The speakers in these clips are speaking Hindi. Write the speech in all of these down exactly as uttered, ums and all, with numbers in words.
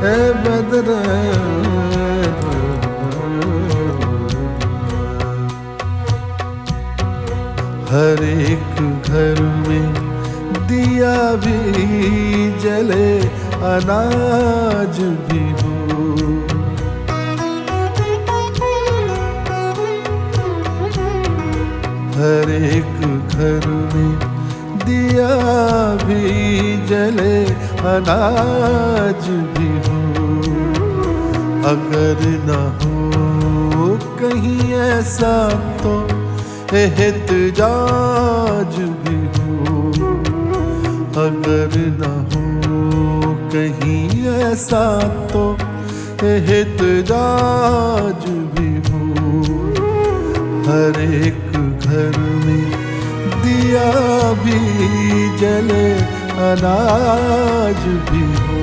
ए बदरा हर एक घर में दिया भी जले अनाज भी हो। हर एक घर में दिया भी जले अनाज भी हो। अगर न हो कहीं ऐसा तो एहतजाज भी हो। अगर न हो कहीं ऐसा तो एहतजाज भी हो। हर एक घर में दिया भी जले अनाज भी हो।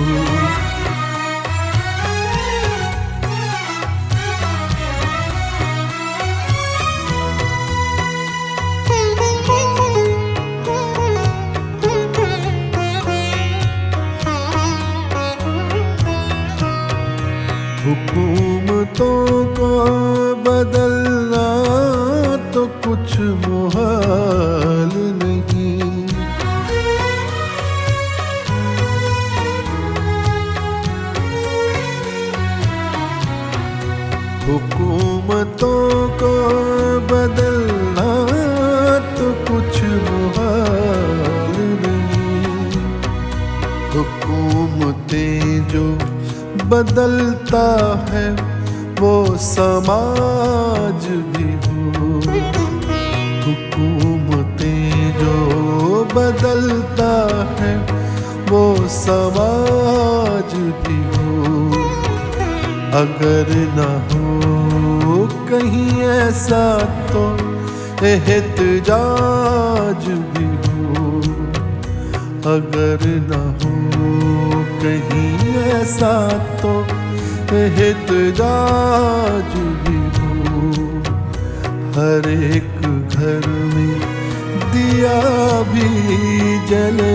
हुकूमतों को बदलना तो कुछ मुहाल नहीं। हुकूमतों को बदलना तो कुछ मुहाल नहीं। हुकूमतें जो बदलता है वो समाज भी हो। हुकूमतें जो बदलता है वो समाज भी हो। अगर न हो कहीं ऐसा तो एहतजाज भी हो। अगर न हो कहीं ऐसा तो एहतजाज भी हो। हर एक घर में दिया भी जले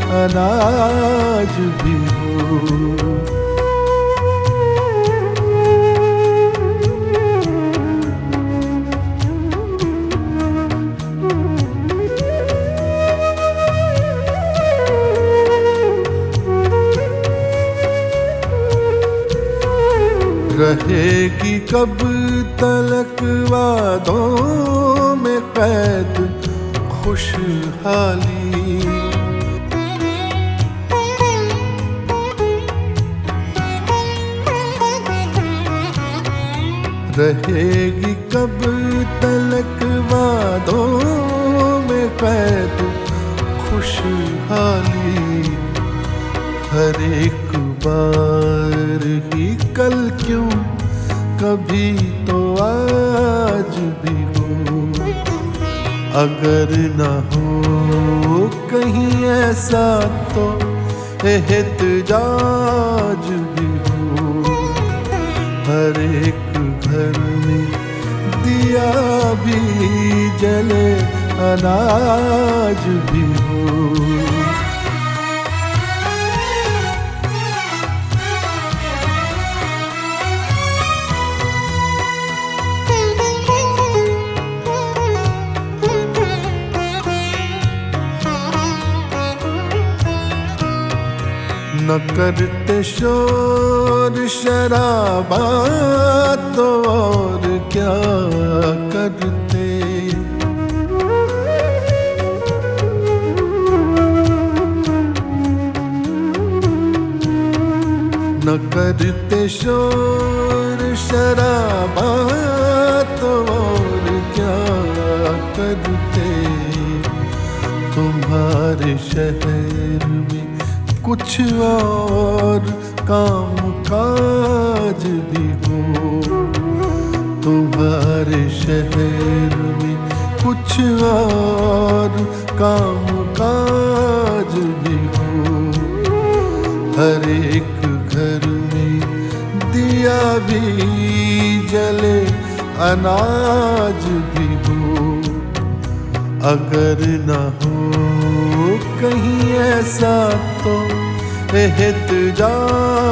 अनाज भी हो। रहेगी कब तलक वादों में कैद खुशहाली। रहेगी कब तलक वादों में कैद खुशहाली। हर एक बार ही कल क्यों कभी तो आज भी हो। अगर न हो कहीं ऐसा तो एहतजाज भी हो। हर एक घर में दिया भी जले अनाज भी हो। न करते शोर शराबा तो और क्या करते। न करते शोर शराबा तो और क्या करते। तुम्हारे शहर में कुछ और काम काज भी हो। तुम्हारे शहर में कुछ और काम काज भी हो। हर एक घर में दिया भी जले अनाज भी हो। अगर न हो कहीं ऐसा तो एहतजाज